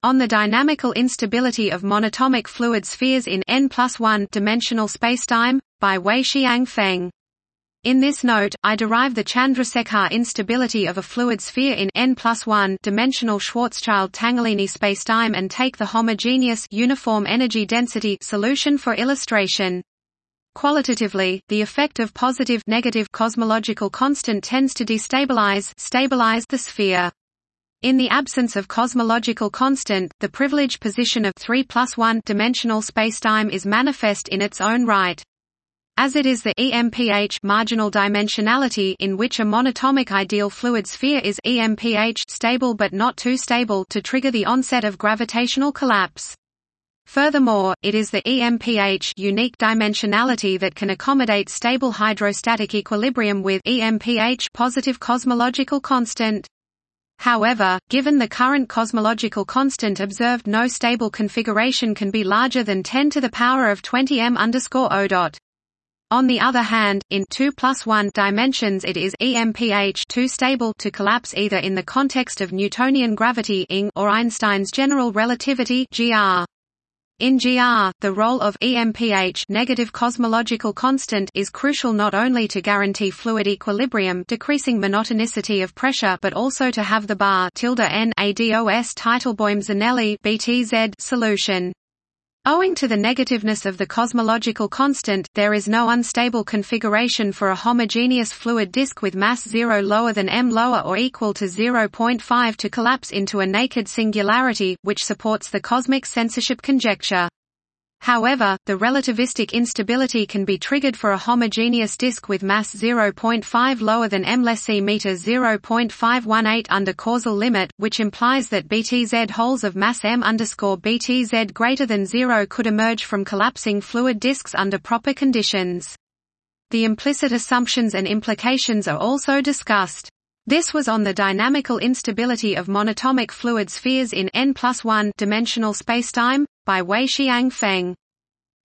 On the dynamical instability of monatomic fluid spheres in n+1 dimensional spacetime, by Wei-Xiang Feng. In this note, I derive the Chandrasekhar instability of a fluid sphere in n+1 dimensional Schwarzschild-Tangelini spacetime and take the homogeneous uniform energy density solution for illustration. Qualitatively, the effect of positive-negative cosmological constant tends to stabilize the sphere. In the absence of cosmological constant, the privileged position of 3+1 dimensional spacetime is manifest in its own right. As it is the EMPH marginal dimensionality in which a monatomic ideal fluid sphere is EMPH stable but not too stable to trigger the onset of gravitational collapse. Furthermore, it is the EMPH unique dimensionality that can accommodate stable hydrostatic equilibrium with EMPH positive cosmological constant. However, given the current cosmological constant observed, no stable configuration can be larger than 10 to the power of 20 m_O. On the other hand, in 2+1 dimensions it is EMPH too stable to collapse either in the context of Newtonian gravity or Einstein's general relativity (GR). In GR, the role of EMPH negative cosmological constant is crucial not only to guarantee fluid equilibrium decreasing monotonicity of pressure but also to have the bar (n ADOS Teitelbaum-Zanelli (BTZ) solution. Owing to the negativeness of the cosmological constant, there is no unstable configuration for a homogeneous fluid disk with mass 0 lower than m lower or equal to 0.5 to collapse into a naked singularity, which supports the cosmic censorship conjecture. However, the relativistic instability can be triggered for a homogeneous disk with mass 0.5 lower than m less e meter 0.518 under causal limit, which implies that BTZ holes of mass m_BTZ greater than 0 could emerge from collapsing fluid disks under proper conditions. The implicit assumptions and implications are also discussed. This was on the dynamical instability of monatomic fluid spheres in n+1 dimensional spacetime, by Wei-Xiang Feng.